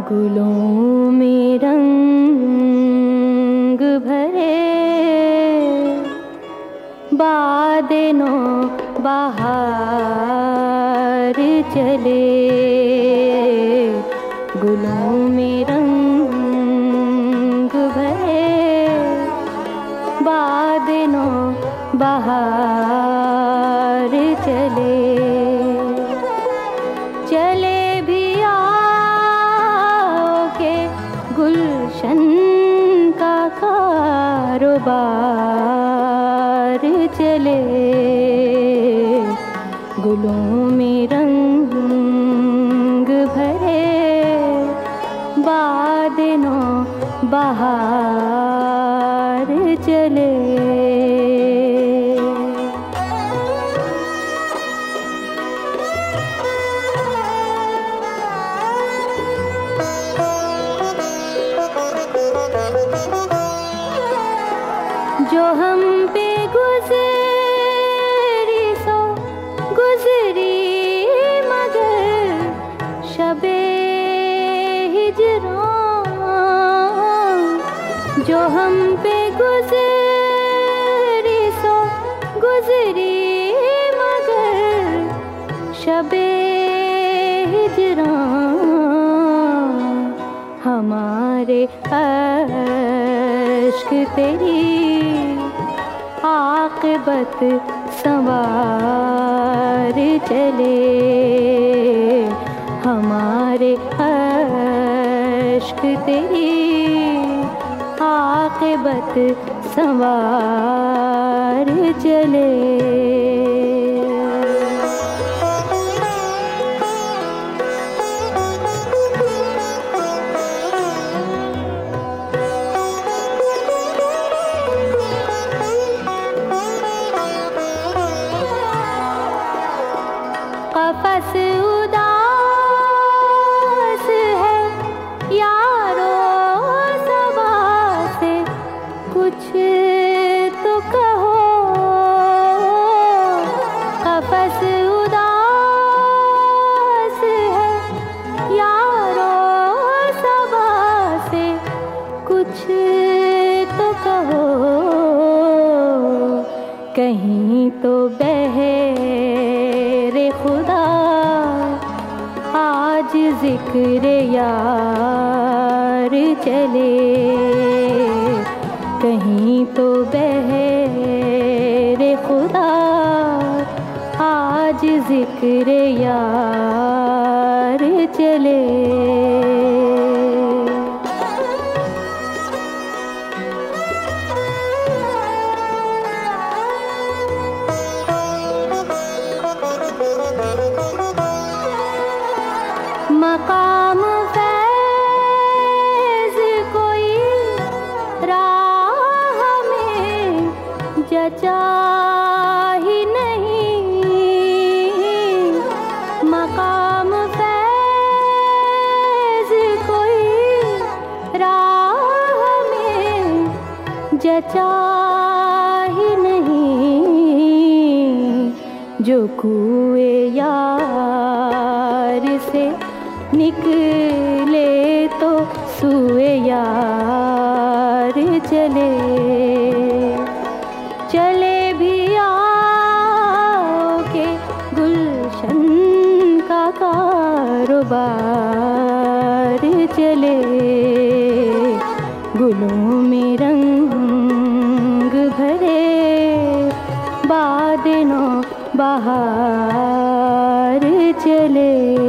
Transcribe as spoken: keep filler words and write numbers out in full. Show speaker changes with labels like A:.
A: गुलों में रंग भरे बादलों बाहर चले, गुलों में रंग भरे बादलों बाहर चले, चले भी आओगे गुलशन का कारोबार चले, गुलों में रंग भरे बादलों बाहर चले। जो हम पे गुज़री सो गुज़री मगर शबे हिजरां, जो हम पे गुज़री सो गुज़री मगर शबे हिजरां, हमारे अश्क तेरी आक़िबत संवार चले, हमारे अश्क तेरी आक़िबत संवार चले। कफ़स उदास है यारो सबा से, कुछ तो कहो। कफ़स उदास है यारो सबा से, कुछ तो कहो। कहीं तो बहरे खुदा आज ज़िक्र यार चले, कहीं तो बहरे खुदा आज ज़िक्र यार चले। मकाम फैज़ कोई राह में जचा ही नहीं, मकाम फैज़ कोई राह में जचा ही नहीं, जो कुए यार से निकले तो सुए यार चले, चले भी आओगे गुलशन का कारोबार चले, गुलों में रंग भरे बादलों बाहर चले।